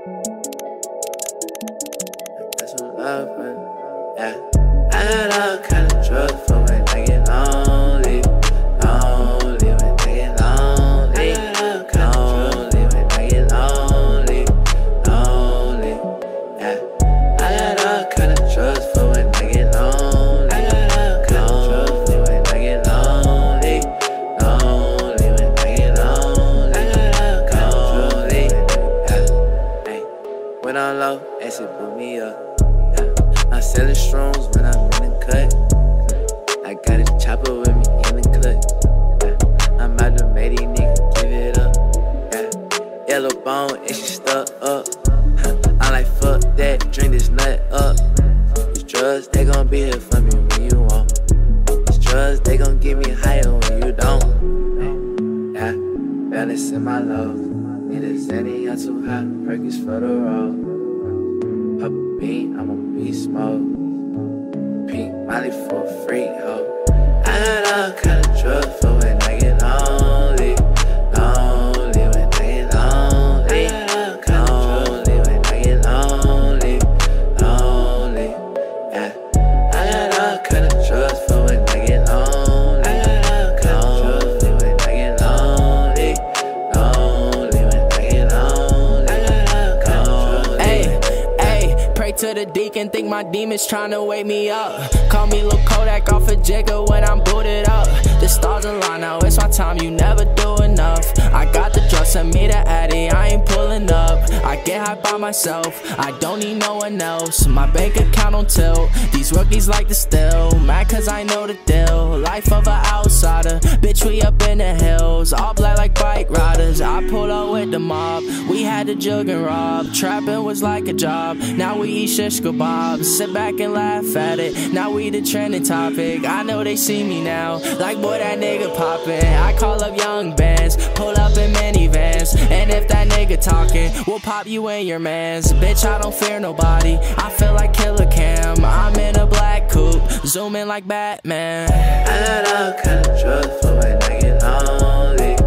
That's what love, man. Yeah. I got all kind of drugs for when I get lonely. Lonely when I get lonely. Lonely when I get lonely. Lonely. Yeah. I got all kind of drugs for when I get lonely. I got all kind of drugs for when I get lonely. Lonely when I get lonely. I got all kind of drugs. Yeah. Hey. When I'm low, acid put me up. I'm selling shrooms when I'm in the cut. I got a chopper with me in the cut. I'm out to make these niggas give it up. Yellow bone and she stuck up. I'm like, fuck that, drink this nut up. These drugs, they gon' be here for me when you want. These drugs, they gon' get me higher when you don't. Yeah, balance in my love. Need a Zanny, I'm too hot. Perkins for the road. Pop a bean, I'm a beast mode. Pink Molly for a freak hoe. I got all kind of drugs for when I get lonely. Lonely when I get lonely. Lonely when I get lonely. Lonely, yeah. I got all kind of drugs for when I get lonely. I got all kind of drugs for when I get lonely. Lonely when I get lonely. I got all kind of drugs. Ayy, pray to the deacon, think my demons tryna wake me up. Call me Lil Kodak off a Jigger when I'm booted up. The stars align, now it's my time, you never do enough. I got the drugs, send me the Addy, I ain't pulling up. I get high by myself, I don't need no one else. My bank account on tilt, these rookies like to steal. Mad cause I know the deal, life of an outsider. Bitch, we up in the hills, all black like bike riders. I pull up with the mob, we had to jug and rob. Trapping was like a job, now we eat shish kebabs. Sit back and laugh at it, now we the trending topic. I know they see me now, like boy that nigga poppin'. I call up young bands, pull up in minivans. And if that nigga talking, we'll pop you in your mans. Bitch, I don't fear nobody, I feel like Killer Cam. I'm in a black coupe, zooming like Batman. I got all kind of drugs for when I get lonely.